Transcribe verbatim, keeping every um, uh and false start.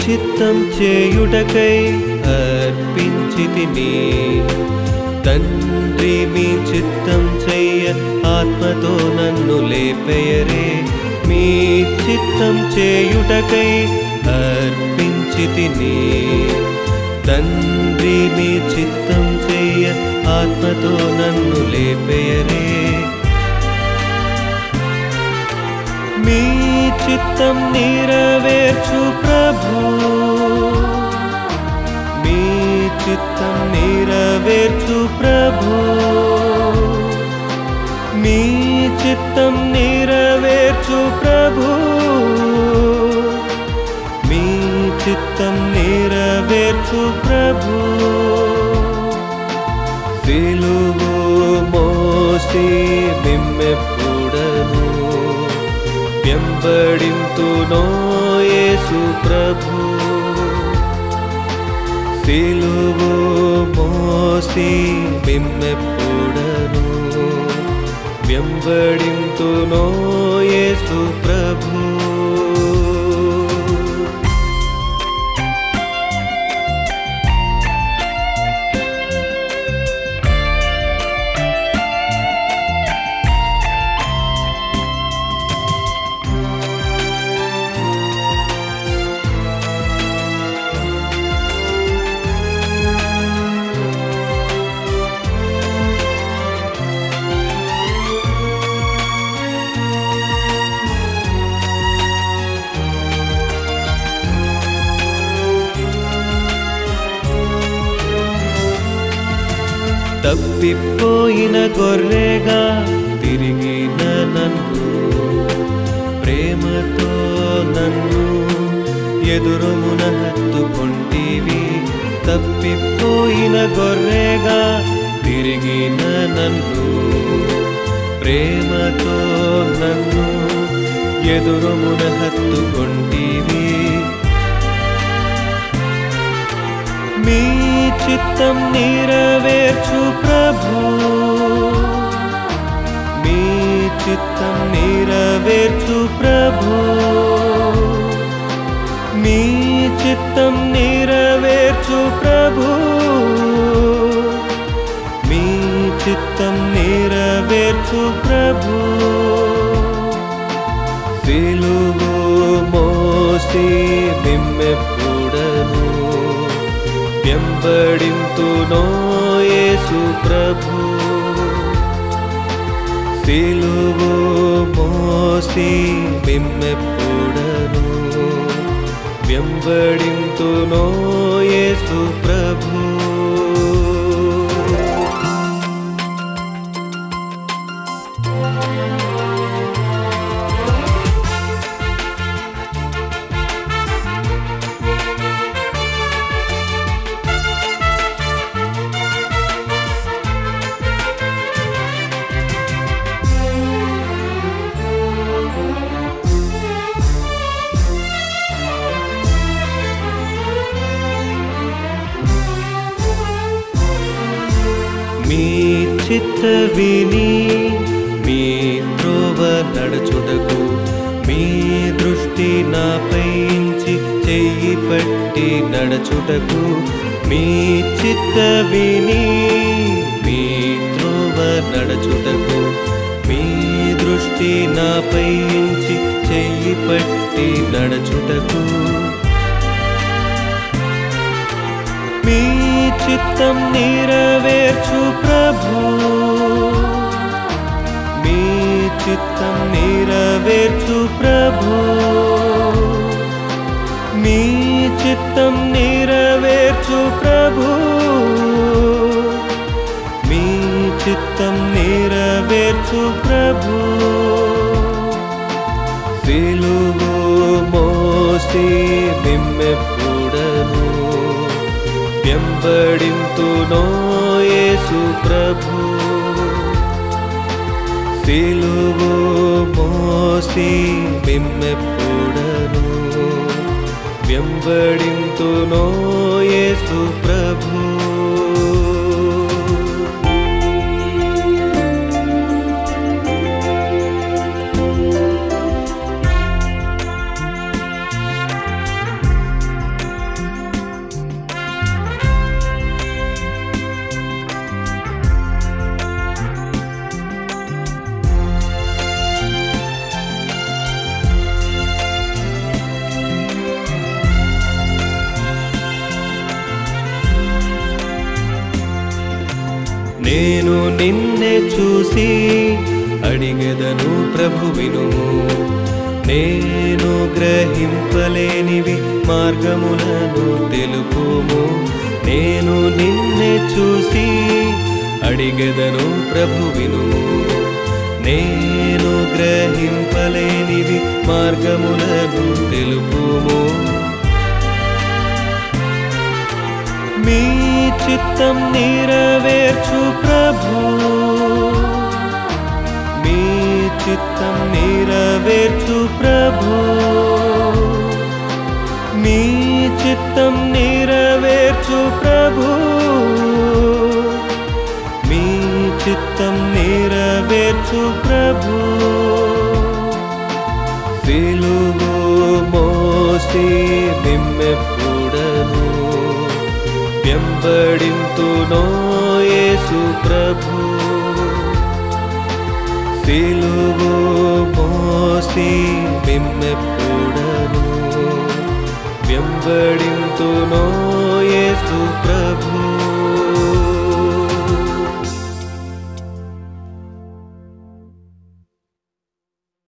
చిత్తం చేయుటకై అర్పించితిని. తండ్రి మీ చిత్తం చెయ్య ఆత్మతో నన్ను లేపెయరే. మీ చిత్తం చేయుటకై అర్పించితిని. తండ్రి మీ చిత్తం చెయ్య ఆత్మతో నన్ను లేపెయరే. మీ చిత్తం నెరవేర్చు ప్రభు. మీ చిత్తం నెరవేర్చు ప్రభు. మీ చిత్తం నెరవేర్చు ప్రభు. మీ చిత్తం నెరవేర్చు ప్రభు. సిలువు మోసి మిమ్మెప్పుడను వెంబడింతునో యేసు ప్రభు. సిలువు మోసి మిమ్మెప్పుడను వెంబడింతునో యేసు ప్రభు. తప్పిపోయిన గొర్రెగా తిరిగిన నన్ను ప్రేమతో నన్ను ఎదురుమున హత్తుకొంటివి. తప్పిపోయిన గొర్రెగా తిరిగిన నన్ను ప్రేమతో నన్ను ఎదురుమున హత్తుకొంటివి. మీ చిత్తం నెరవేర్చు ప్రభు. మీ చిత్తం నెరవేర్చు ప్రభు. మీ చిత్తం నెరవేర్చు ప్రభు. మీ చిత్తం నెరవేర్చు ప్రభు. సిలువు మోసి మిమ్మెప్పుడను వెంబడింతునో యేసు ప్రభు. సిలువు మోసి మిమ్మెప్పుడను వెంబడింతునో యేసు ప్రభు. మీ చిత్త విని మీ త్రోవ నడుచుటకు మీ దృష్టి నాపైంచి చెయ్యి పట్టి నడుచుటకు. మీ చిత్త విని మీ త్రోవ నడుచుటకు మీ దృష్టి నాపైంచి చెయ్యి పట్టి నడుచుటకు. మీ చిత్తం నెరవేర్చు ప్రభు. మీ చిత్తం నెరవేర్చు ప్రభు. మీ చిత్తం నెరవేర్చు ప్రభు. మీ చిత్తం నెరవేర్చు ప్రభు. సిలువు మోసి మిమ్మెప్పుడను వెంబడింతునో యేసు ప్రభు. సిలువు మోసి మిమ్మెప్పుడను వెంబడింతునో యేసు ప్రభు. నేను నిన్నే చూసి అడిగెదను ప్రభు వినుము. నేను గ్రహింపలేనివి మార్గములను తెలుపుము. నేను నిన్నే చూసి అడిగెదను ప్రభు వినుము. నేను గ్రహింపలేనివి మార్గములను తెలుపుము. మీ చిత్తం నెరవేర్చు ప్రభు, మీ చిత్తం నెరవేర్చు ప్రభు, మీ చిత్తం నెరవేర్చు ప్రభు, మీ చిత్తం నెరవేర్చు ప్రభు. సిలువు మోసి మిమ్మెప్పుడను వెంబడింతునో యేసు ప్రభు. సిలువు మోసి మిమ్మెప్పుడను వెంబడింతునో యేసు ప్రభు.